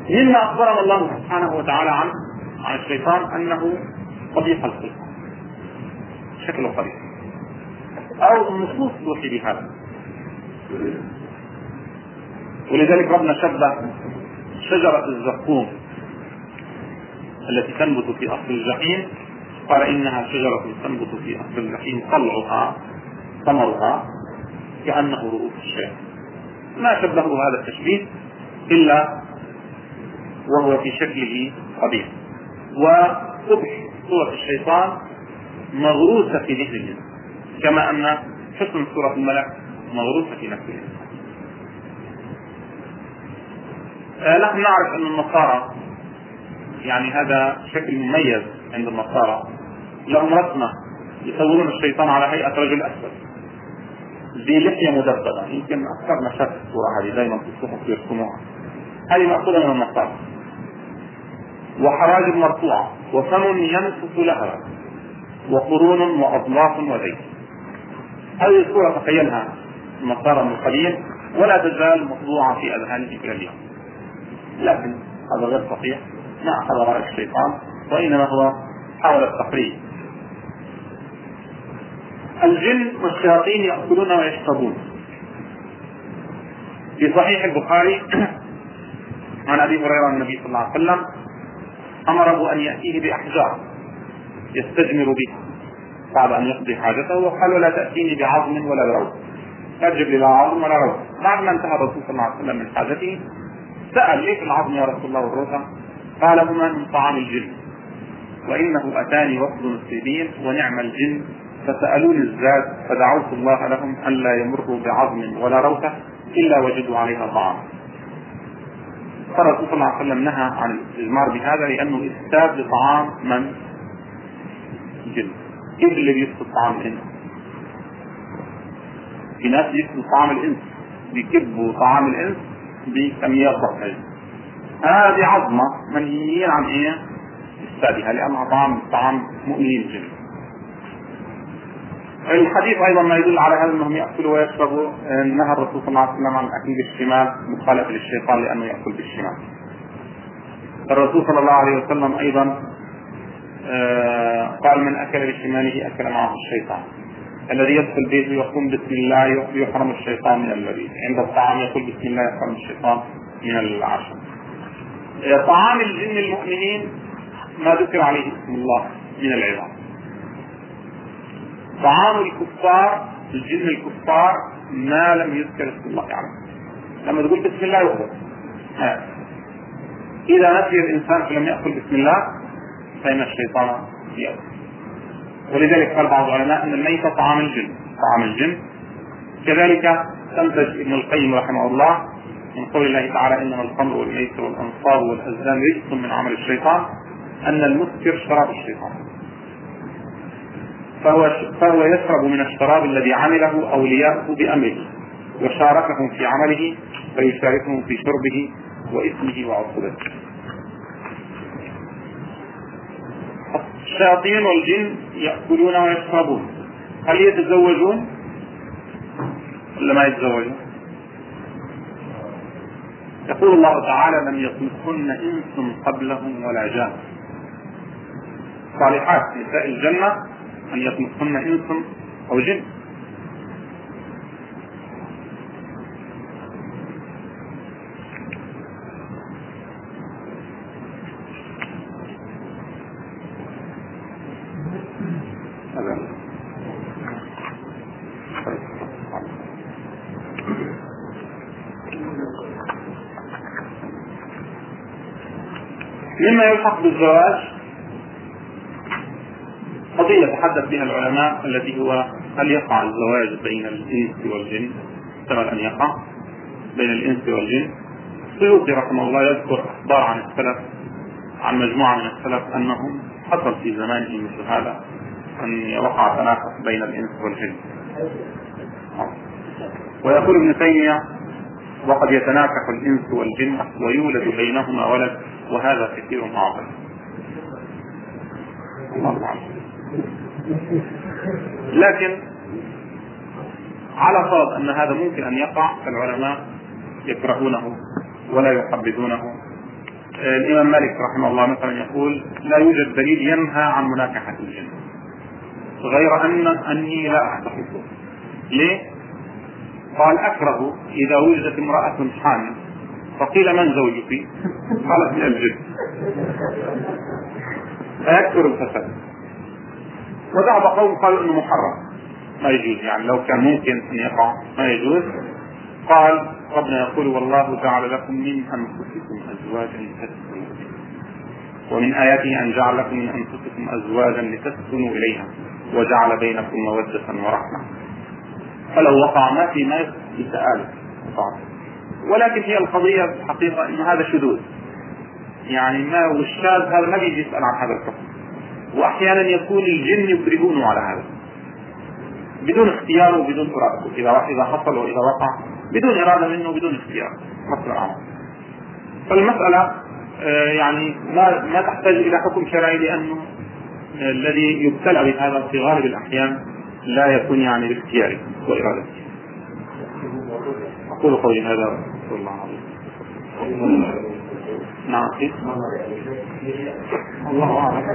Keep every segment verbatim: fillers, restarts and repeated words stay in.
مما أخبرنا الله سبحانه وتعالى عنه عن الشيطان أنه قبيح الخلق، شكله قبيح، أو النصوص توحي بهذا. ولذلك ربنا شبه شجرة الزقوم التي تنبت في أصل الجحيم، قال إنها شجرة تنبت في أصل الجحيم طلعها ثمرها كأنه رؤوس الشياطين. ما شبهه هذا التشبيه إلا وهو في شكله قبيح. وقبح صورة الشيطان مغروسة في ذهن الإنسان، كما أن حسن صورة الملك مغروسة في نفس الإنسان. آه نحن نعرف أن النصارى، يعني هذا شكل مميز عند النصارى، لهم رسمة يصورون الشيطان على هيئة رجل أسود بلحية مدببة، يمكن أكثر ما شاف الصورة هذه دائما في الصحف يرسموها، هذه مأخوذة من النصارى، وحواجب مرفوعة وفم ينفث لهبا وقرون وأضلاف وذيل. هذه الصورة تخيلها النصارى من قديم ولا تزال مطبوعة في أذهانهم إلى اليوم، لكن هذا غير صحيح، ما أخذ رأي الشيطان وإنما هو حاول التقريب. الجن والشياطين يأكلون ويشربون. في صحيح البخاري عن أبي هريرة النبي صلى الله عليه وسلم أمره أن يأتيه بأحجار يستجمر بها بعد أن يقضي حاجته، وقال لا تأتيني بعظم ولا بروث، لا تجيب لي لا عظم ولا روث. بعد ما انتهى الرسول صلى الله عليه وسلم من حاجته سأل ليش العظم يا رسول الله والروثة؟ قال هما من طعام الجن، وإنه أتاني وفد مسلمين ونعم الجن فسألوني الزاد فدعوت الله لهم أن لا يمروا بعظم ولا روثة إلا وجدوا عليها طعام. فالرسول صلى الله عليه وسلم نهى عن الاستجمار بهذا لأنه إفساد لطعام من الجن. كيف اللي بيفسد طعام الإنس؟ في ناس بيفسدوا طعام الإنس، بيكبوا طعام الإنس بكميات ضخمة. هذه عظمة منهيين عن إيه؟ إفسادها لأنها طعام طعام مؤمنين الجن. الحديث أيضا ما يدل على هذا أنهم يأكلوا ويشربوا. نهى الرسول صلى الله عليه وسلم عن الأكل بالشمال مخالفة للشيطان لأنه يأكل بالشمال. الرسول صلى الله عليه وسلم أيضا قال من أكل بشماله أكل معه الشيطان. الذي يدخل بيته يقوم بسم الله يحرم الشيطان من البيت، عند الطعام يقول بسم الله يحرم الشيطان من العشاء. طعام الجن المؤمنين ما ذكر عليه اسم الله من العظام. طعام الكفار الجن الكفار ما لم يذكر اسم الله عليه. لما تقول بسم الله يؤكل. إذا نسي الإنسان فلم يأكل بسم الله فإن الشيطان يأكل. ولذلك قال بعض العلماء أن الميتة طعام الجن طعام الجن. كذلك استنتج ابن القيم رحمه الله من قول الله تعالى إنما الخمر والميسر والأنصاب والأزلام رجس من عمل الشيطان أن المسكر شراب الشيطان، فهو, فهو يشرب من الشراب الذي عمله أولياءه بأمره وشاركهم في عمله فيشاركهم في شربه وإثمه وعقوبته. الشياطين والجن يأكلون ويشربون. هل يتزوجون ولا ما يتزوجون؟ يقول الله تعالى لم يطمثهن إنس قبلهم ولا جان. صالحات نساء الجنة أن يطمثهن إنس أو جن. مما يلحق بالزواج قضية تحدث بها العلماء التي هو هل يقع الزواج بين الإنس والجن؟ احتمل أن يقع بين الإنس والجن. السيوطي رحمه الله يذكر أخبار عن السلف عن مجموعة من السلف أنهم حصل في زمانهم مثل هذا أن وقع تنافس بين الإنس والجن. ويقول ابن تيمية وقد يتناكح الإنس والجن ويولد بينهما ولد وهذا كثير عاقل. الله أعلم. لكن على فرض أن هذا ممكن أن يقع فالعلماء يكرهونه ولا يحبذونه الإمام مالك رحمه الله مثلا يقول لا يوجد دليل ينهى عن مناكحة الجن، غير أن أني لا أعتقده. ليه؟ قال أكره إذا وجدت امرأة حامل فقيل من زوجك؟ قالت من الجن، فيكثر الفساد. وذهب قوم قالوا إنه محرم ما يجوز، يعني لو كان ممكن أن يقع ما يجوز. قال ربنا يقول والله جعل لكم من أنفسكم أزواجا لتسكنوا، ومن آياته أن جعل لكم من أنفسكم أزواجا لتسكنوا إليها وجعل بينكم مودة ورحمة. فلو وقع ما في ما يتآلف، ولكن هي القضية الحقيقة إن هذا شذوذ، يعني ما والشاذ هذا ما بيجي يسأل عن هذا الحكم. وأحيانا يكون الجن يكرهونه على هذا بدون اختيار وبدون إرادة، إذا إذا حصل وإذا وقع بدون إرادة منه وبدون اختيار مثل الأمر. فالمسألة يعني ما ما تحتاج إلى حكم شرعي، لأنه الذي يبتلى بهذا في غالب الأحيان لا يكون يعني باختياره وإرادته. أقول قولي هذا والله العظيم. نعم الله أعلم.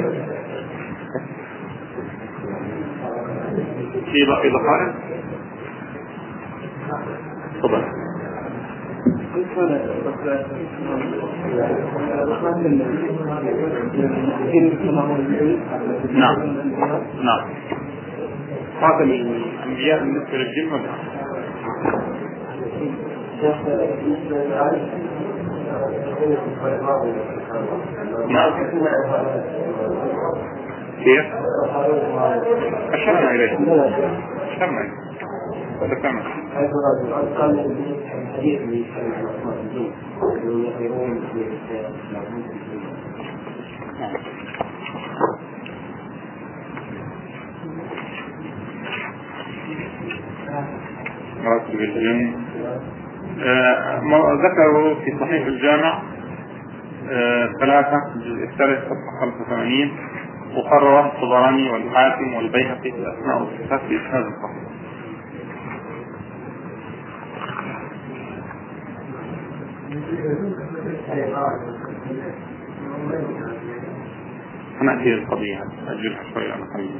في دقائق تفضل. نعم نعم. هذا الأنبياء بالنسبة للجن ولا نعم؟ كيف؟ أشرنا إليه أشرنا إليه وذكرنا مراتب الجن. ذكروا في صحيح الجامع ثلاثة الجزء الثالث صفحة خمسة وثمانين، وقرره الطبراني والحاكم والبيهقي في الأسماء والصفات في إسناد صحيح. هنأتي القضية أجلها شوية على قليل.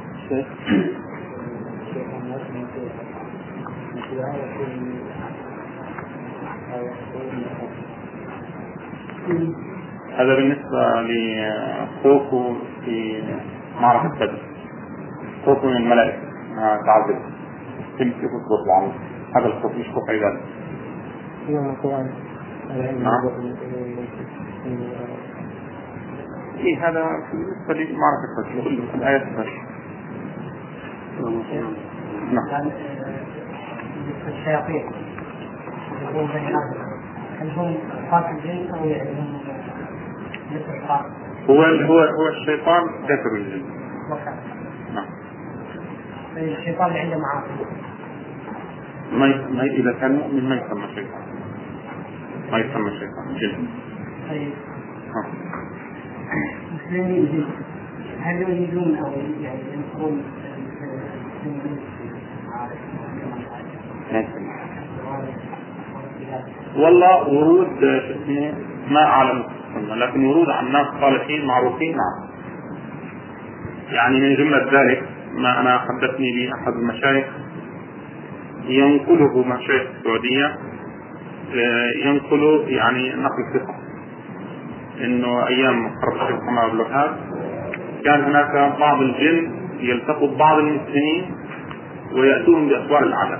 هذا بالنسبة لخوفه في معركة بدر، خوفه من الملائكة تعذب تمسك وتطلع عنه، هذا الخوف مش خوف عبادة. إيه هذا بالنسبة لمعركة بدر كل الآيات بدر. نعم. الشياطين يقولون بني آدم هل هم قاتل الجن أو يعلمون مثل هو هو هو الشيطان كافر الجن. نعم. الشيطان اللي عنده معاصي ما ما إذا كان مؤمن ما يسمى شيطان، ما يسمى شيطان جن. طيب. مسلمين هل يريدون أو يعني ينقلون والله ورود اسمه ما أعلم، لكن ورود عن ناس صالحين معروفين. نعم. يعني من جملة ذلك ما أنا حدثني به أحد المشايخ ينقله مشايخ السعودية، ينقله يعني نقل ثقة، إنه أيام حرب الشيخ محمد بن الوهاب كان هناك بعض الجن يلتقوا ببعض المسلمين ويأتون بأسوار العذاب،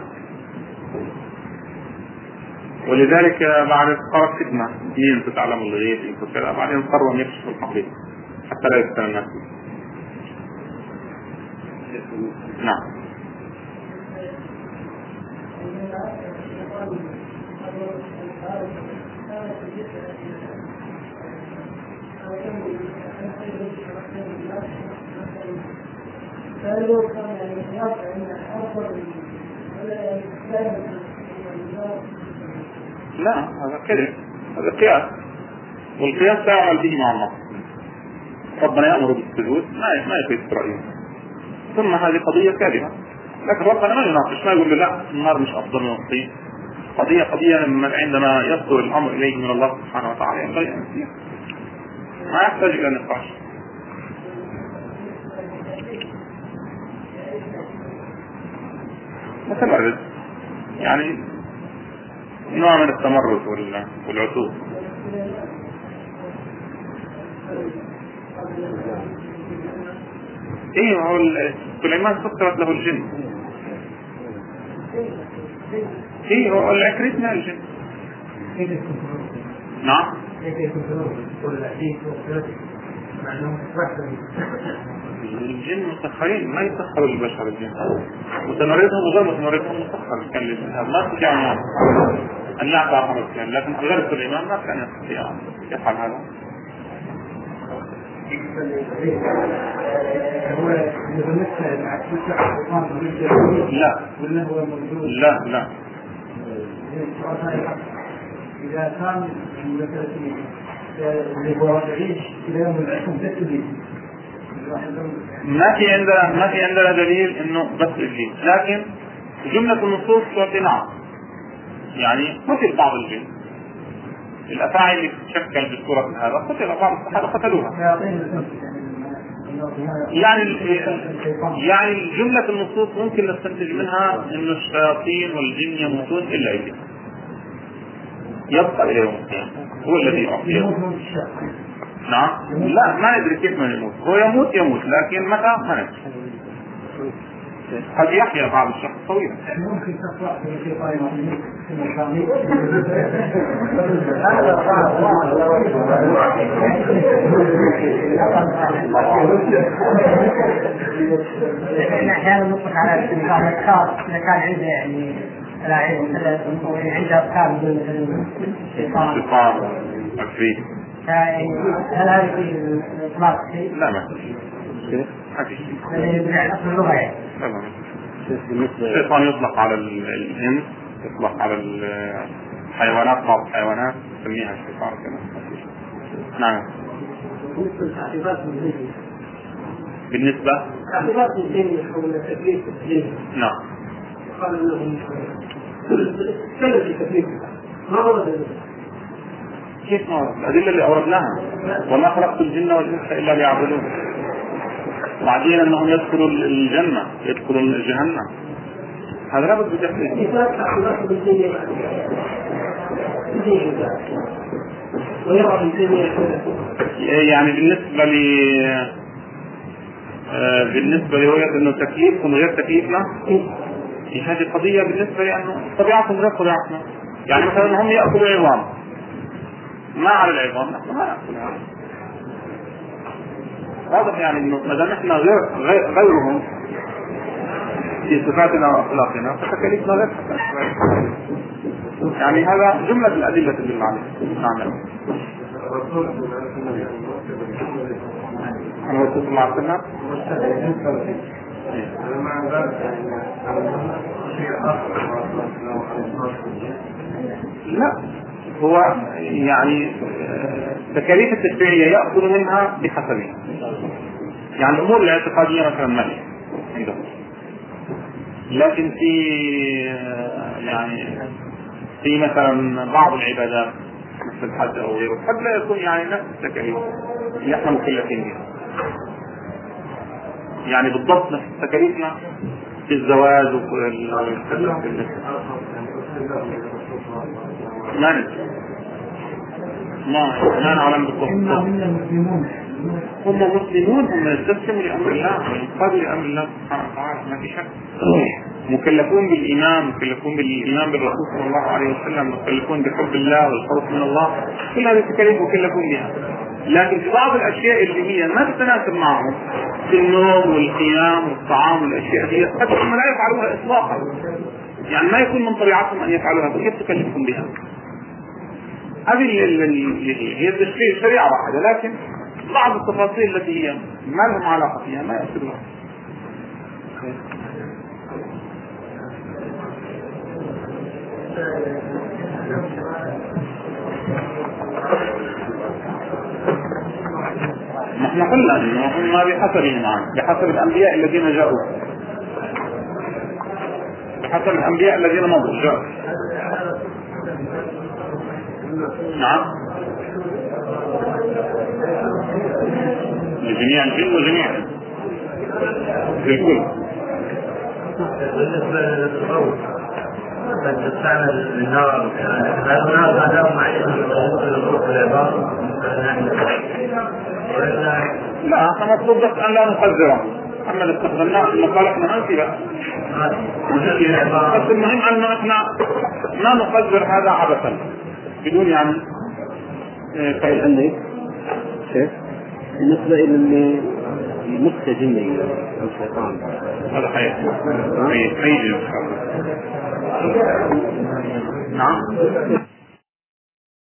ولذلك بعد صارت فتنة مين تتعلم الغيب وكذا، بعدين قرروا يكشفوا الحقيقة حتى لا يفتن الناس. نعم. لا هذا كذب، هذا قياس، والقياس لا يعمل به مع الله. ربنا يأمر بالسجود ما ما يفيد رأيه، ثم هذه قضية كاذبة، لكن ربنا ما يناقش، ما يقول له لا النار مش أفضل من الطين قضية قضية عندما يصدر الأمر إليه من الله سبحانه وتعالى ينبغي أن يصير، ما يحتاج إلى نقاش. متمرد يعني نوع من التمرد والعتوب. ايه هو سليمان سكرت له الجن، ايه هو العفريت من الجن. نعم الجن مسخرين، ما يسخروا البشر. الجن متمردهم وغير متمردهم مسخر كان للجهاد، ما تستطيع أن يعطى خمس كان، لكن غير سليمان ما كان يستطيع يفعل هذا. لا لا لا إذا كان ما في عندنا ما في عندنا دليل انه بس الجن، لكن جملة النصوص تعطي نعم، يعني قتل بعض الجن، الافاعي اللي تشكل بصورة هذا قتل بعض الصحابة قتلوها. يعني يعني جملة النصوص ممكن نستنتج منها انه الشياطين والجن يموتون الا إبليس يبقى الى يوم القيامة، هو الذي يعطيه. نعم لا ما ندري كيف ما يموت، هو يموت يموت لكن متى ما ندري، قد يحيا بعض الشخص طويلا. ممكن تطلع في طائرة احيانا نطلق على الافكار اذا كان عنده يعني عنده افكار بدون شيطان عفريت، هل هذا في الاطلاق شيء؟ لا ما في الشيطان يطلق على الإنس، يطلق على الحيوانات، بعض الحيوانات تسميها الشيطان كما. نعم بالنسبة تعقيبات الجن حول تكليف الجن. نعم قال انهم تكلم في تكليف ما ورد كيف ما ورد؟ الأدلة اللي أوردناها وما خلقت الجن والإنس إلا ليعبدون، وبعدين أنهم يدخلوا الجنة يدخلوا جهنم، هذا لا بد بتحقيق. يعني بالنسبة لي بالنسبة لرؤية أنه تكليف من غير تكليفنا هذه قضية بالنسبة لي أنه طبيعتهم غير طبيعتنا. يعني مثلا هم يأكلوا عظام، ما على العظام نحن ما نأكلها، واضح يعني انه ما دام احنا غير غيرهم في صفاتنا واخلاقنا فتكاليفنا غير صفاتنا. يعني هذا جملة الأدلة تدل عليه. نعم أنا وصلت مع السنة لا هو يعني تكاليف التشريعية يأخذ منها بحسبها، يعني الأمور الاعتقادية مثلا مالية عندهم، لكن في يعني في مثلا بعض العبادات مثل الحج أو غيره قد لا يكون يعني نفس التكاليف اللي احنا مكلفين بها، يعني بالضبط نفس تكاليفنا في الزواج وكل ما ندري ما ما نعلم بالضبط. هم مسلمون، هم يستسلموا لأمر الله وينقادوا لأمر الله سبحانه وتعالى، ما في شك. مكلفون بالإيمان، مكلفون بالإيمان بالرسول صلى الله عليه وسلم، مكلفون بحب الله والخوف من الله، كل هذه التكاليف مكلفون بها. لكن في بعض الأشياء اللي هي ما تتناسب معهم في النوم والقيام والطعام والأشياء هي قد هم لا يفعلوها إطلاقا، يعني ما يكون من طبيعتهم أن يفعلوها، فكيف تكلفهم بها؟ هذه اللي هي الشريعة واحدة، لكن بعض التفاصيل التي هي ما لهم علاقة فيها ما يأثرون. نحن قلنا انهم بحسبهم عنه، بحسب الانبياء الذين جاءوا، بحسب الانبياء الذين مضوا جاءوا. نعم لجميع الجن وجميع للكل. بالنسبة للتصوف قد تستعمل النار، هل هناك عدم معين للروح والعبارة؟ لا، احنا مطلوب بس ان لا نقدره، اما اللي استخدمناه المصالح مناسبة لا. بس المهم ان احنا ما نقدر هذا عبثا بدون يعني طيب عندي شيخ بالنسبة إلى المخ جني أو شيطان هذا حيث حيث حيث إن شاء الله. نعم.